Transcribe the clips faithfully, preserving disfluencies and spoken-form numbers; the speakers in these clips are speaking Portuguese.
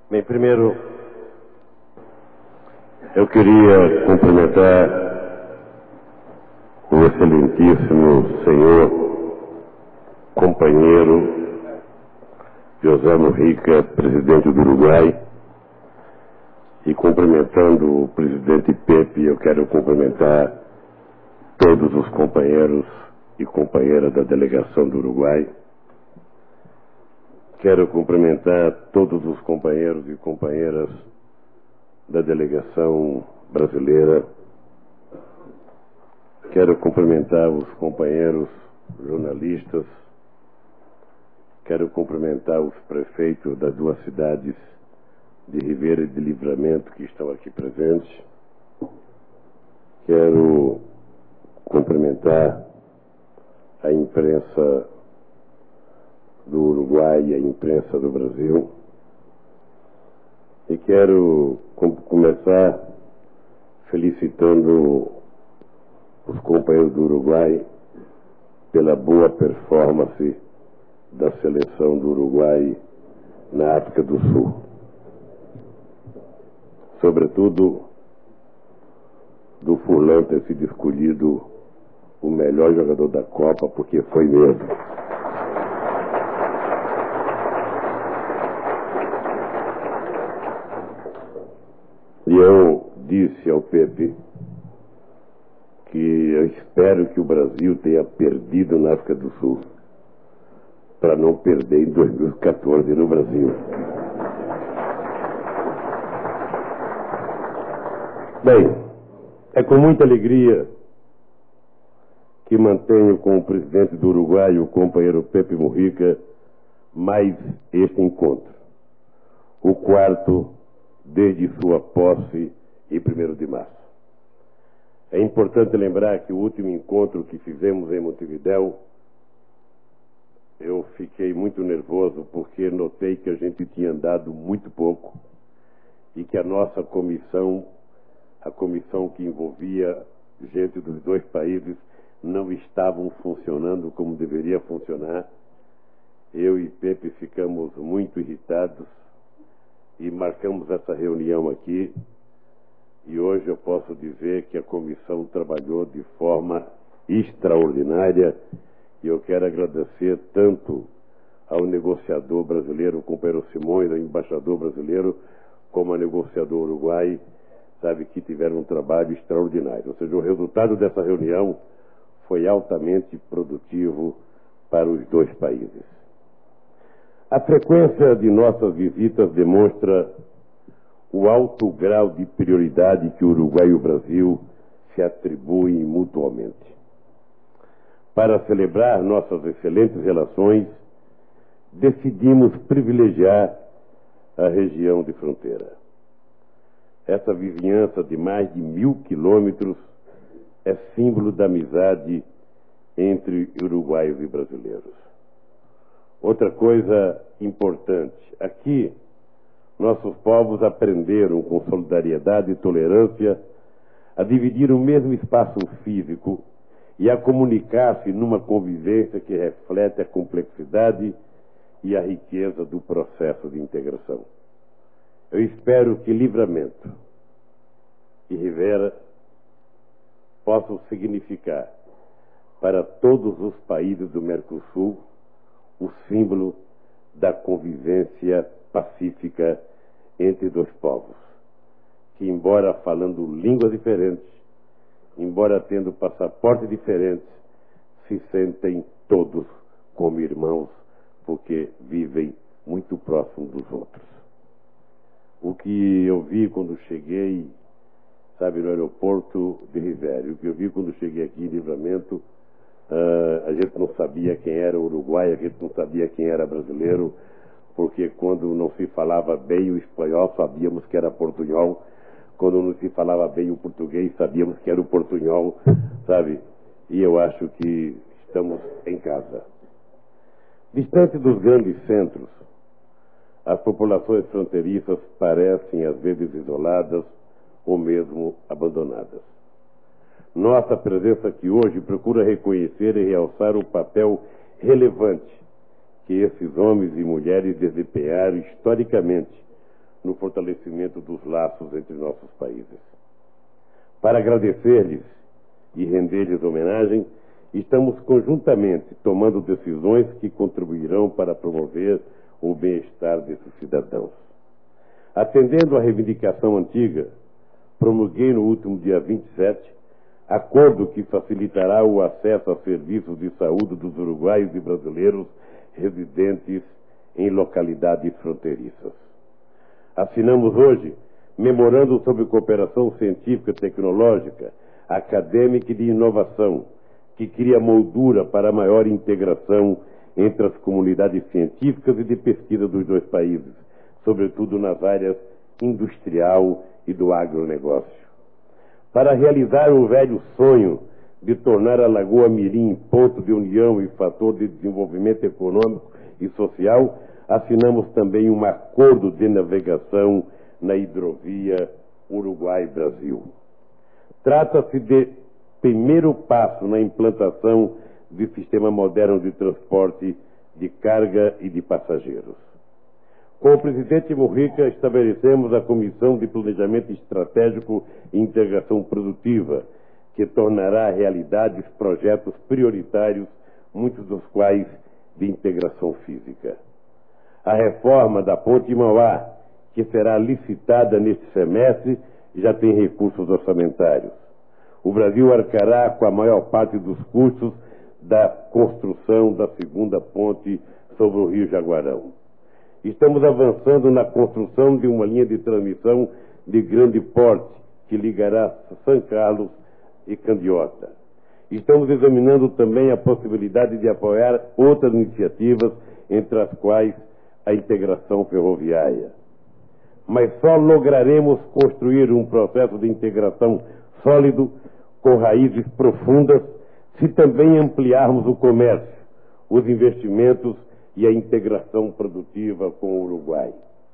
Bem, primeiro, eu queria cumprimentar o excelentíssimo senhor companheiro José Mujica, presidente do Uruguai, e cumprimentando o presidente Pepe, eu quero cumprimentar todos os companheiros e companheiras da delegação do Uruguai. Quero cumprimentar todos os companheiros e companheiras da delegação brasileira. Quero cumprimentar os companheiros jornalistas. Quero cumprimentar os prefeitos das duas cidades de Ribeira e de Livramento que estão aqui presentes. Quero cumprimentar a imprensa do Uruguai e a imprensa do Brasil. E quero começar felicitando os companheiros do Uruguai pela boa performance da seleção do Uruguai na África do Sul. Sobretudo do Furlan ter sido escolhido o melhor jogador da Copa, porque foi mesmo. E eu disse ao Pepe que eu espero que o Brasil tenha perdido na África do Sul para não perder em dois mil e quatorze no Brasil. Bem, é com muita alegria que mantenho com o presidente do Uruguai, o companheiro Pepe Mujica, mais este encontro, o quarto desde sua posse em primeiro de março. É importante lembrar que o último encontro que fizemos em Montevidéu, eu fiquei muito nervoso porque notei que a gente tinha andado muito pouco e que a nossa comissão, a comissão que envolvia gente dos dois países, não estavam funcionando como deveria funcionar. Eu e Pepe ficamos muito irritados e marcamos essa reunião aqui, e hoje eu posso dizer que a comissão trabalhou de forma extraordinária, e eu quero agradecer tanto ao negociador brasileiro, o companheiro Simões, ao embaixador brasileiro, como ao negociador uruguai, sabe, que tiveram um trabalho extraordinário. Ou seja, o resultado dessa reunião foi altamente produtivo para os dois países. A frequência de nossas visitas demonstra o alto grau de prioridade que o Uruguai e o Brasil se atribuem mutuamente. Para celebrar nossas excelentes relações, decidimos privilegiar a região de fronteira. Essa vizinhança de mais de mil quilômetros é símbolo da amizade entre uruguaios e brasileiros. Outra coisa importante, aqui nossos povos aprenderam com solidariedade e tolerância a dividir o mesmo espaço físico e a comunicar-se numa convivência que reflete a complexidade e a riqueza do processo de integração. Eu espero que Livramento e Rivera possam significar para todos os países do Mercosul o símbolo da convivência pacífica entre dois povos, que, embora falando línguas diferentes, embora tendo passaportes diferentes, se sentem todos como irmãos, porque vivem muito próximos dos outros. O que eu vi quando cheguei, sabe, no aeroporto de Rivera, o que eu vi quando cheguei aqui em Livramento, Uh, a gente não sabia quem era uruguai, a gente não sabia quem era brasileiro, porque quando não se falava bem o espanhol, sabíamos que era portunhol. Quando não se falava bem o português, sabíamos que era o portunhol, sabe? E eu acho que estamos em casa. Distante dos grandes centros, as populações fronteiriças parecem às vezes isoladas ou mesmo abandonadas. Nossa presença aqui hoje procura reconhecer e realçar o papel relevante que esses homens e mulheres desempenharam historicamente no fortalecimento dos laços entre nossos países. Para agradecer-lhes e render-lhes homenagem, estamos conjuntamente tomando decisões que contribuirão para promover o bem-estar desses cidadãos. Atendendo à reivindicação antiga, promulguei no último dia vinte e sete acordo que facilitará o acesso a serviços de saúde dos uruguaios e brasileiros residentes em localidades fronteiriças. Assinamos hoje memorando sobre cooperação científica, tecnológica, acadêmica e de inovação, que cria moldura para a maior integração entre as comunidades científicas e de pesquisa dos dois países, sobretudo nas áreas industrial e do agronegócio. Para realizar o velho sonho de tornar a Lagoa Mirim ponto de união e fator de desenvolvimento econômico e social, assinamos também um acordo de navegação na hidrovia Uruguai-Brasil. Trata-se de primeiro passo na implantação de sistema moderno de transporte de carga e de passageiros. Com o presidente Mujica, estabelecemos a Comissão de Planejamento Estratégico e Integração Produtiva, que tornará realidade os projetos prioritários, muitos dos quais de integração física. A reforma da Ponte Mauá, que será licitada neste semestre, já tem recursos orçamentários. O Brasil arcará com a maior parte dos custos da construção da segunda ponte sobre o Rio Jaguarão. Estamos avançando na construção de uma linha de transmissão de grande porte que ligará São Carlos e Candiota. Estamos examinando também a possibilidade de apoiar outras iniciativas, entre as quais a integração ferroviária. Mas só lograremos construir um processo de integração sólido, com raízes profundas, se também ampliarmos o comércio, os investimentos e a integração produtiva com o Uruguai.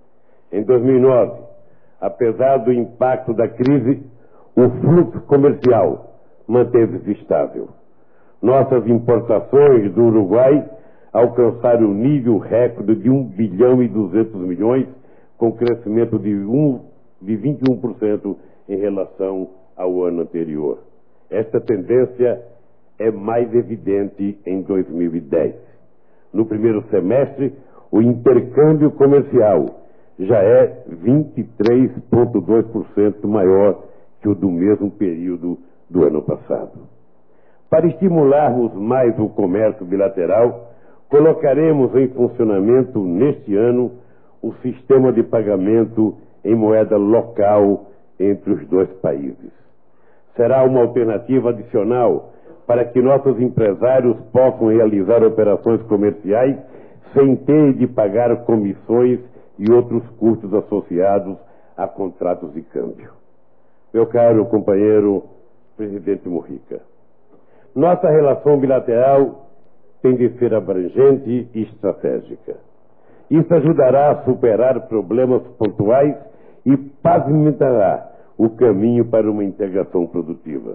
Em dois mil e nove, apesar do impacto da crise, o fluxo comercial manteve-se estável. Nossas importações do Uruguai alcançaram o nível recorde de um bilhão e duzentos milhões, com crescimento de, um, de vinte e um por cento em relação ao ano anterior. Esta tendência é mais evidente em dois mil e dez. No primeiro semestre, o intercâmbio comercial já é vinte e três vírgula dois por cento maior que o do mesmo período do ano passado. Para estimularmos mais o comércio bilateral, colocaremos em funcionamento neste ano o sistema de pagamento em moeda local entre os dois países. Será uma alternativa adicional para que nossos empresários possam realizar operações comerciais sem ter de pagar comissões e outros custos associados a contratos de câmbio. Meu caro companheiro presidente Mujica, nossa relação bilateral tem de ser abrangente e estratégica. Isso ajudará a superar problemas pontuais e pavimentará o caminho para uma integração produtiva.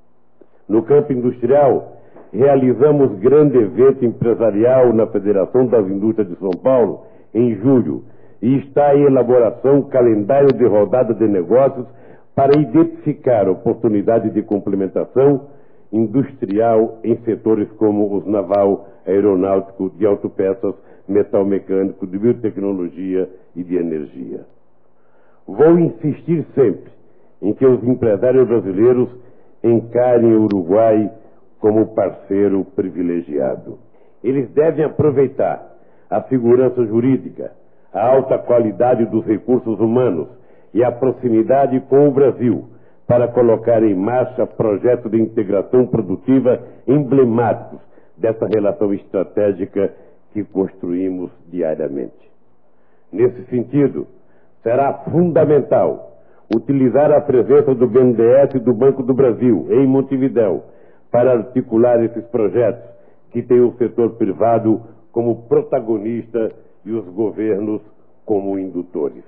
No campo industrial, realizamos grande evento empresarial na Federação das Indústrias de São Paulo em julho e está em elaboração calendário de rodada de negócios para identificar oportunidades de complementação industrial em setores como os naval, aeronáutico, de autopeças, metal mecânico, de biotecnologia e de energia. Vou insistir sempre em que os empresários brasileiros encarem o Uruguai como parceiro privilegiado. Eles devem aproveitar a segurança jurídica, a alta qualidade dos recursos humanos e a proximidade com o Brasil para colocar em marcha projetos de integração produtiva emblemáticos dessa relação estratégica que construímos diariamente. Nesse sentido, será fundamental utilizar a presença do B N D E S e do Banco do Brasil em Montevidéu para articular esses projetos que têm o setor privado como protagonista e os governos como indutores.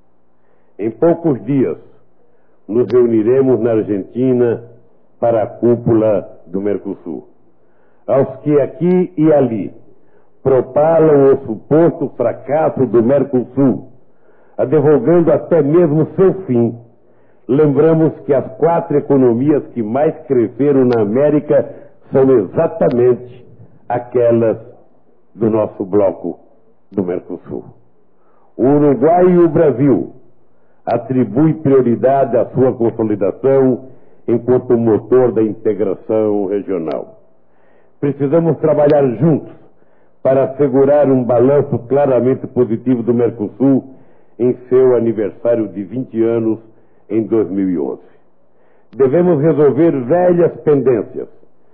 Em poucos dias, nos reuniremos na Argentina para a cúpula do Mercosul. Aos que aqui e ali propalam o suposto fracasso do Mercosul, advogando até mesmo seu fim, lembramos que as quatro economias que mais cresceram na América são exatamente aquelas do nosso bloco do Mercosul. O Uruguai e o Brasil atribuem prioridade à sua consolidação enquanto motor da integração regional. Precisamos trabalhar juntos para assegurar um balanço claramente positivo do Mercosul em seu aniversário de vinte anos em dois mil e onze. Devemos resolver velhas pendências.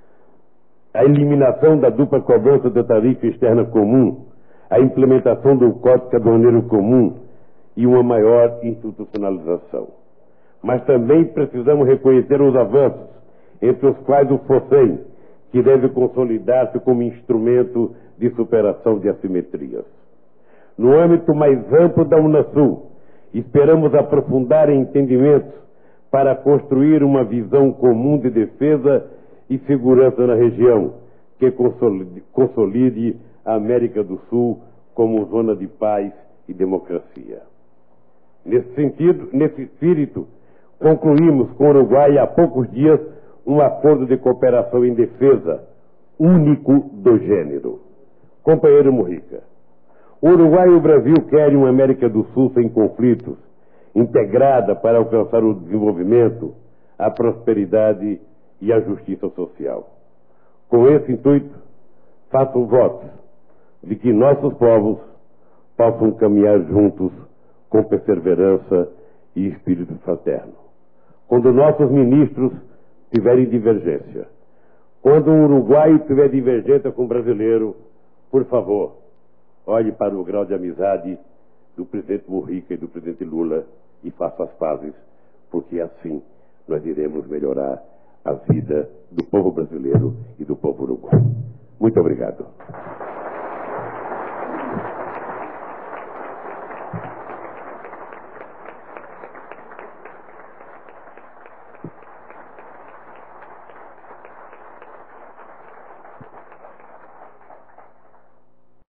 A eliminação da dupla cobrança da tarifa externa comum, a implementação do Código Aduaneiro Comum e uma maior institucionalização. Mas também precisamos reconhecer os avanços, entre os quais o FOSEM, que deve consolidar-se como instrumento de superação de assimetrias. No âmbito mais amplo da Unasul, esperamos aprofundar entendimentos para construir uma visão comum de defesa e segurança na região, que consolide, consolide a América do Sul como zona de paz e democracia. Nesse sentido, nesse espírito, concluímos com o Uruguai há poucos dias um acordo de cooperação em defesa, único do gênero. Companheiro Mujica, o Uruguai e o Brasil querem uma América do Sul sem conflitos, integrada para alcançar o desenvolvimento, a prosperidade e a justiça social. Com esse intuito, faço votos de que nossos povos possam caminhar juntos com perseverança e espírito fraterno. Quando nossos ministros tiverem divergência, quando o Uruguai tiver divergência com o brasileiro, por favor, olhe para o grau de amizade do presidente Mujica e do presidente Lula e faça as pazes, porque assim nós iremos melhorar a vida do povo brasileiro e do povo uruguaio. Muito obrigado.